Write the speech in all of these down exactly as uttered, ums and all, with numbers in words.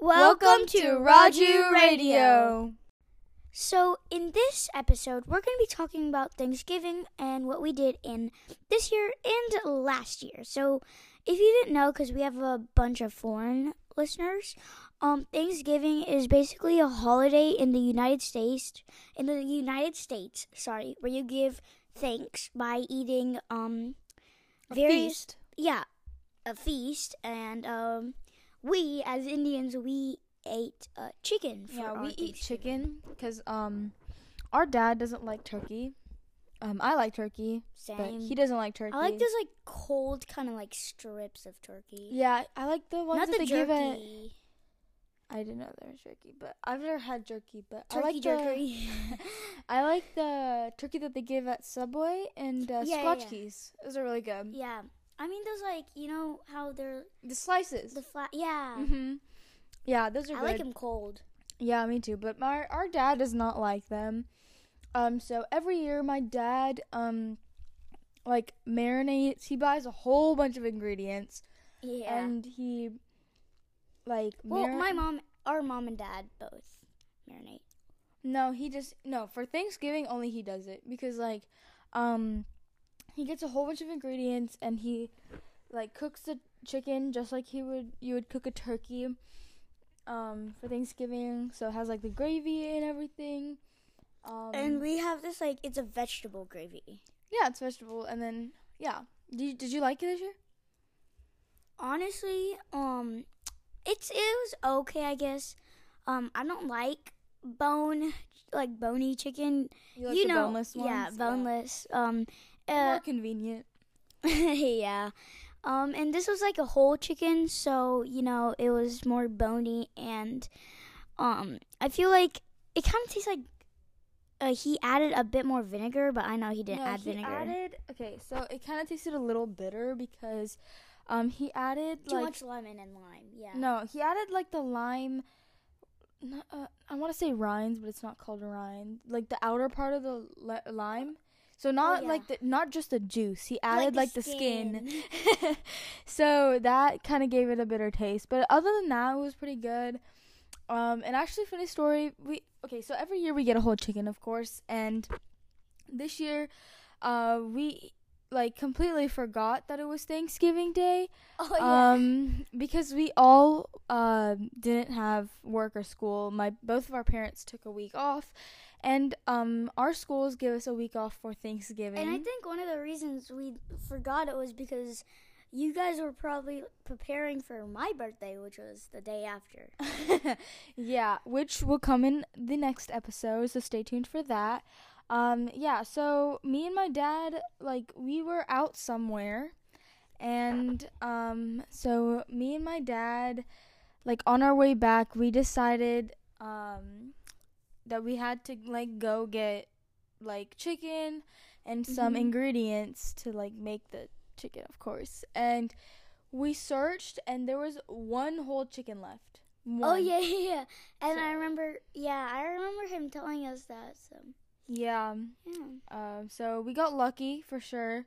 Welcome to Raju Radio. So, in this episode, we're going to be talking about Thanksgiving and what we did in this year and last year. So, if you didn't know, because we have a bunch of foreign listeners, um, Thanksgiving is basically a holiday in the United States, in the United States, sorry, where you give thanks by eating um A various feast. yeah, a feast, and um we as Indians we ate uh, chicken for Yeah, our we eat Thanksgiving. chicken because um, our dad doesn't like turkey. Um, I like turkey, but Same. he doesn't like turkey. I like those like cold kind of like strips of turkey. Yeah, I like the ones Not that the they give at. jerky. I didn't know there was jerky, but I've never had jerky. But I Turkey like jerky. the. I like the turkey that they give at Subway and uh, Yeah, Squatch yeah, yeah. Keys. Those are really good. Yeah. I mean those like, you know how they're The slices. the flat. Yeah. Mhm. Yeah, those are I good. like them cold. Yeah, me too. But my our dad does not like them. Um, so every year my dad um, like marinates. He buys a whole bunch of ingredients Yeah. and he like. well, marin- my mom, our mom and dad both marinate. No, he just no for Thanksgiving only he does it because like, um, he gets a whole bunch of ingredients and he like cooks the chicken just like he would you would cook a turkey. Um, for Thanksgiving, so it has like the gravy and everything. Um, And we have this like it's a vegetable gravy. yeah, it's vegetable, and then yeah. Did you, did you like it this year? Honestly, um, it's it was okay, I guess. Um, I don't like bone like bony chicken. You like you the know, boneless ones? yeah, boneless. Um, More uh, convenient. yeah. Um, and this was like a whole chicken, so you know it was more bony, and um, I feel like it kind of tastes like uh, he added a bit more vinegar, but I know he didn't no, add he vinegar. added. Okay, so it kind of tasted a little bitter because, um, he added Too like much lemon and lime. Yeah. no, he added like the lime. n- Uh, I want to say rinds, but it's not called rind. Like the outer part of the li- lime. So not yeah. like the not just the juice. He added the like the skin. So that kind of gave it a bitter taste. But other than that, it was pretty good. Um, and actually, funny story. We okay. So every year we get a whole chicken, of course. And this year, uh, we like completely forgot that it was Thanksgiving Day. Oh yeah. Um, because we all uh didn't have work or school. My both of our parents took a week off. And um, our schools give us a week off for Thanksgiving. And I think one of the reasons we forgot it was because you guys were probably preparing for my birthday, which was the day after. Yeah, which will come in the next episode, so stay tuned for that. Um, yeah, so me and my dad, like, we were out somewhere, and um, so me and my dad, like, on our way back, we decided um, that we had to, like, go get, like, chicken and some Mhm. ingredients to, like, make the chicken, of course. And we searched, and there was one whole chicken left. One. Oh yeah, yeah, yeah. And I So- remember, yeah, I remember him telling us that. So Yeah. yeah. Um. So we got lucky for sure.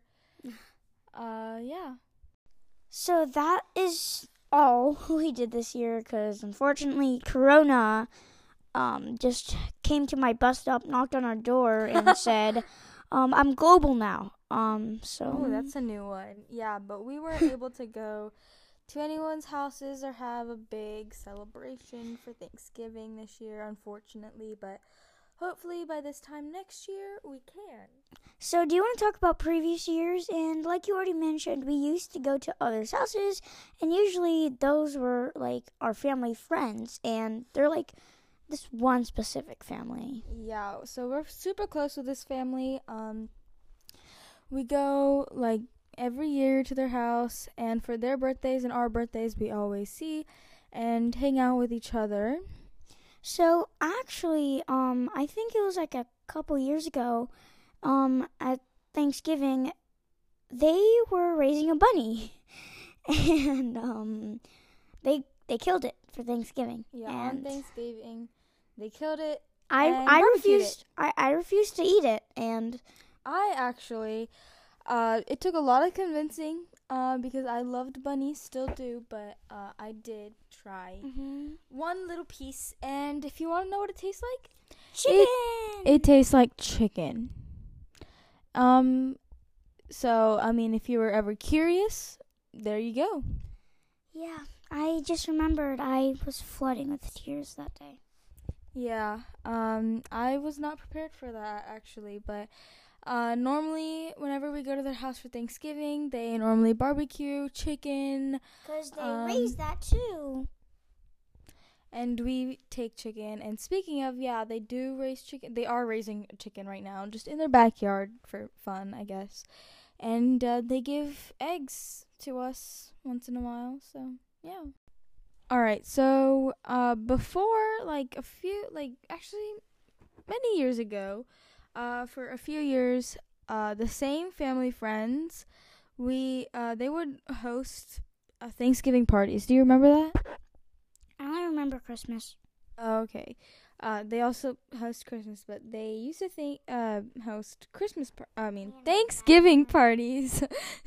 Uh. Yeah. So that is all we did this year, because unfortunately, Corona um just came to my bus stop, knocked on our door, and said, um, "I'm global now." Um. So Oh, that's a new one. Yeah, but we weren't able to go to anyone's houses or have a big celebration for Thanksgiving this year, unfortunately. But hopefully by this time next year we can. So, do you want to talk about previous years? And like you already mentioned, we used to go to others' houses, and usually those were like our family friends, and they're like this one specific family. Yeah. So we're super close with this family. Um. We go like every year to their house, and for their birthdays and our birthdays, we always see and hang out with each other. So, actually, um, I think it was like a couple years ago, um, at Thanksgiving, they were raising a bunny, and um, they they killed it for Thanksgiving. Yeah, on and Thanksgiving, they killed it. I and I barbecued refused I, I refused to eat it, and I actually, uh, it took a lot of convincing, uh, because I loved bunnies, still do, but uh, I did try Mm-hmm. one little piece. And if you want to know what it tastes like, Chicken. It, it tastes like chicken. Um, so, I mean, if you were ever curious, there you go. Yeah, I just remembered I was flooding with tears that day. Yeah, um, I was not prepared for that, actually, but uh, normally, whenever we go to their house for Thanksgiving, they normally barbecue chicken. Because they Um, raise that, too. And we take chicken. And speaking of, yeah, they do raise chicken. They are raising chicken right now, just in their backyard for fun, I guess. And uh, they give eggs to us once in a while, so, yeah. All right, so uh, before, like, a few, like, actually, many years ago, uh, for a few years, uh, the same family friends, we, uh, they would host uh, Thanksgiving parties. Do you remember that? I only remember Christmas. Oh, okay. Uh, they also host Christmas, but they used to think, uh, host Christmas, par- I mean, Thanksgiving parties.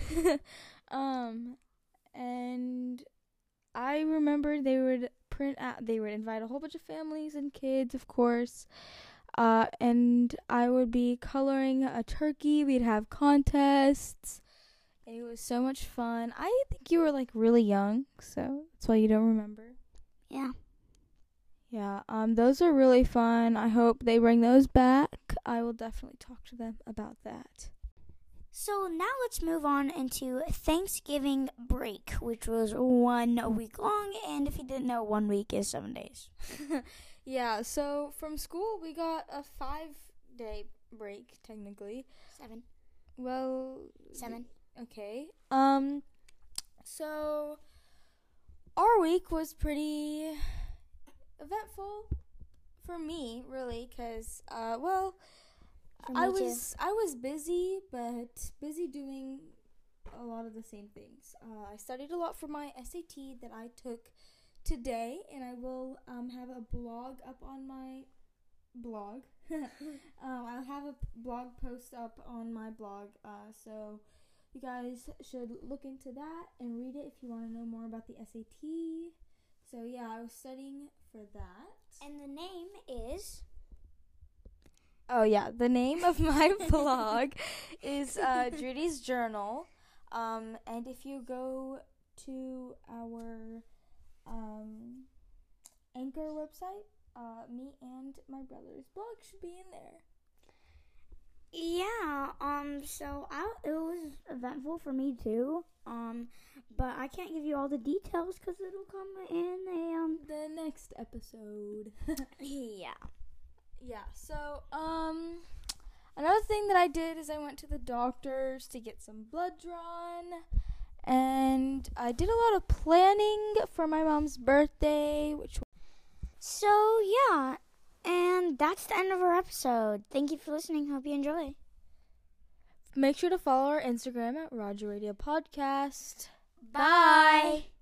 um, and I remember they would print out, they would invite a whole bunch of families and kids, of course. Uh, and I would be coloring a turkey. We'd have contests. And it was so much fun. I think you were, like, really young, so that's why you don't remember. Yeah. Yeah, um, those are really fun. I hope they bring those back. I will definitely talk to them about that. So now let's move on into Thanksgiving break, which was one week long, and if you didn't know, one week is seven days. Yeah, so from school we got a five-day break, technically. Seven. Well... Seven. Okay. Um, so our week was pretty eventful for me, really, because, uh, well... For I me too. was I was busy, but busy doing a lot of the same things. Uh, I studied a lot for my S A T that I took today, and I will um, have a blog up on my blog. um, I'll have a blog post up on my blog, uh, so you guys should look into that and read it if you want to know more about the S A T. So yeah, I was studying for that. And the name is... Oh, yeah. The name of my blog is uh, Judy's Journal. Um, and if you go to our um, Anchor website, uh, me and my brother's blog should be in there. Yeah, um, so I, it was eventful for me too, um, but I can't give you all the details because it'll come in a, um... The next episode. yeah. Yeah, so, um, another thing that I did is I went to the doctor's to get some blood drawn, and I did a lot of planning for my mom's birthday, which... So, yeah, and that's the end of our episode. Thank you for listening. Hope you enjoy. Make sure to follow our Instagram at Roger Radio Podcast. Bye.